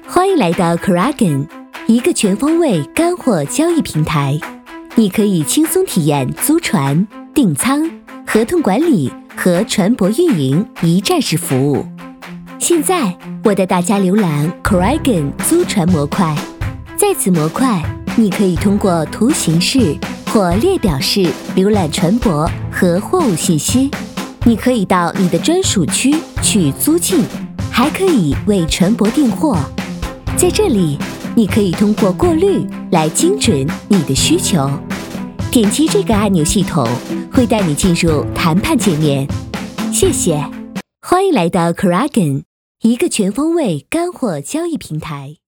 欢迎来到 Kraken， 一个全方位干货交易平台。你可以轻松体验租船、订舱、合同管理和船舶运营一站式服务。现在，我带大家浏览 Kraken 租船模块。在此模块，你可以通过图形式或列表式浏览船舶和货物信息。你可以到你的专属区去租借，还可以为船舶订货。在这里，你可以通过过滤来精准你的需求。点击这个按钮系统会带你进入谈判界面。谢谢，欢迎来到 Kraken， 一个全方位干货交易平台。